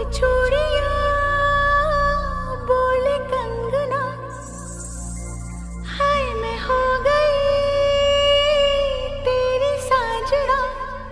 चूड़ियां बोले कंगना, हाय मैं हो गई तेरी साजना,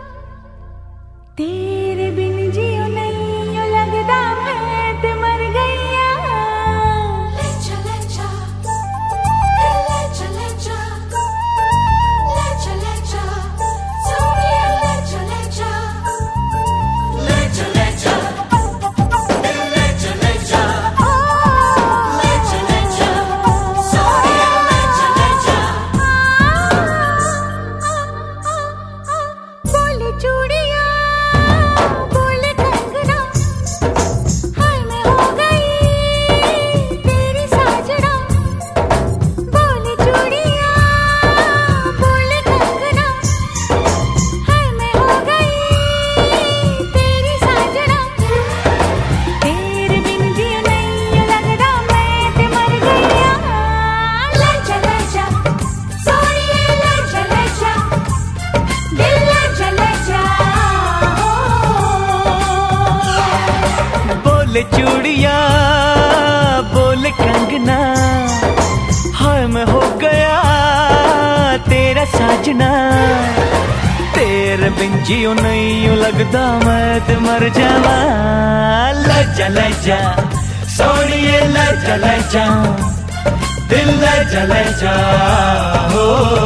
तेरे बिन जियो नहीं लगदा मैं ते मर गईया। ले चले जा, ले चले जा, ले चले जा, सोनिया ले चले जा, ले चले जा, ले चले जा, ले चले जा, सोनिया ले चले जा। बोले चूड़ियां बोले कंगना, हाय मैं हो गई तेरी साजना, बोले चूड़ियां बोले कंगना, हाय मैं हो गई तेरी साजना, तेरे बिन जियो नहीं लगदा मैं ते मर गईया। ले चले जा सोनिए ले चले जा, दिल ले चले जा। बोले चूड़ियां बोले कंगना, हाय मैं हो गया तेरा साजना, तेरे बिन जियो नहीं लगदा मैं ते मर जावा। ले चले जा सोनिए ले चले जा, दिल ले चले जा हो।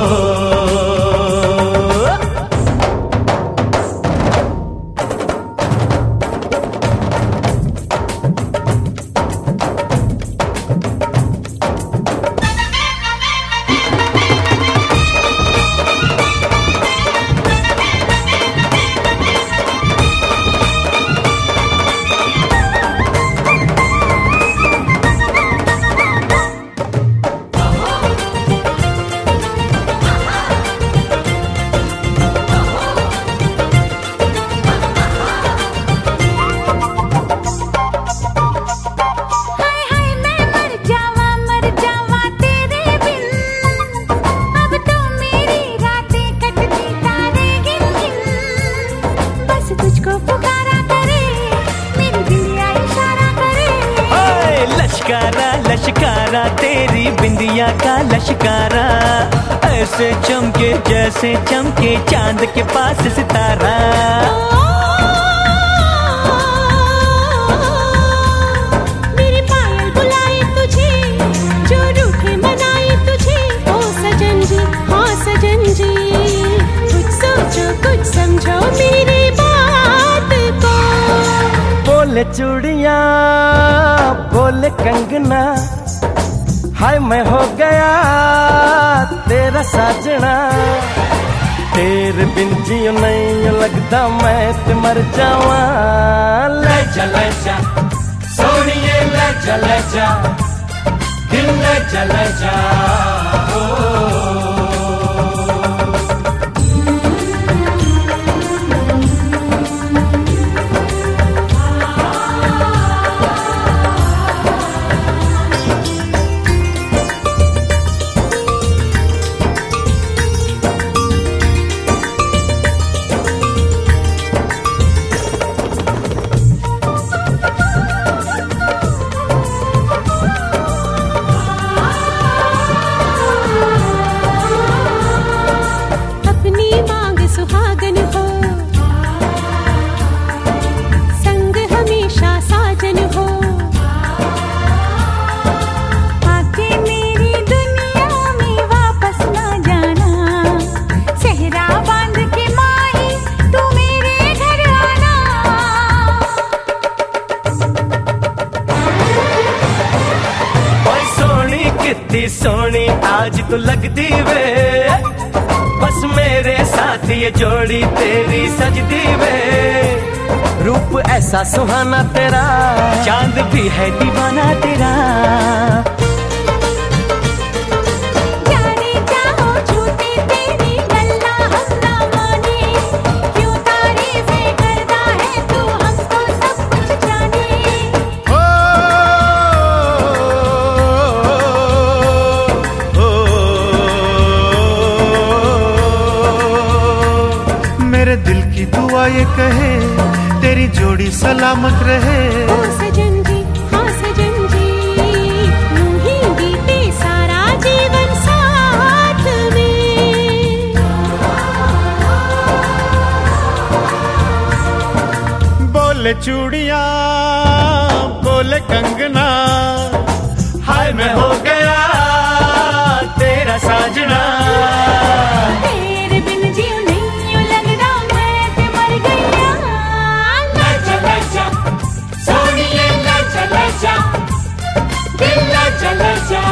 हाय हाय मैं मर जावा तेरे बिन, अब तो मेरी रातें कटती तारे गिन गिन, बस तुझको पुकारा करे मेरी बिंदिया इशारा करे। ओए लश्कारा लश्कारा तेरी बिंदिया का लश्कारा, ऐसे चमके जैसे चमके चांद के पास सितारा। मेरी पायल बुलाए तुझे, जो रूठे मनाए तुझे, ओ सजन जी हाँ सजन जी, कुछ सोचो कुछ समझो मेरी बात को। बोले चूड़ियां बोले कंगना, हाय मैं हो गया तेरा साजना, तेरे बिन जियो नहीं लगदा मैं ते मर जावा। ले चले जा सोनिए ले चले जा, दिल ले चले जा ओ। अपनी मांग सुहागन हो, संग हमेशा साजन हो, आके मेरी दुनिया में वापस ना जाना, सेहरा बांध के माही तू मेरे घर आना। ओए सोनी कितनी सोनी आज तो लगदी वे, बस मेरे साथ ये जोड़ी तेरी सजदी वे। रूप ऐसा सुहाना तेरा, चांद भी है दीवाना तेरा। जाने जाओ झूठी तेरी गल्ला हम ना माने, क्यों तारीफें करता है तू हमको सब कुछ जाने। मेरे दिल की दुआ ये कहे, तेरी जोड़ी सलामत रहे। ओ सजन जी, हाँ सजन जी, यूं ही बीते सारा जीवन साथ में। बोले चूड़ियां, बोले कंगना, हाय मैं हो गया तेरा साजना। तेरे बिन जीव नहीं यूं लगदा मैं ते मर गईया। लजा लजा सोनिए लजा लजा, दिल लजा लजा।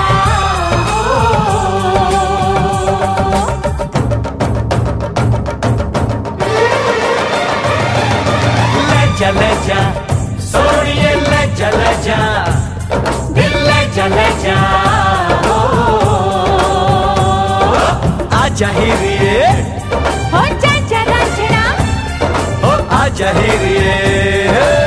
लजा लजा सोनिए लजा लजा, दिल लजा लजा। आजा हीरिए, हो जा जरा जरा, ओ आजा हीरिए।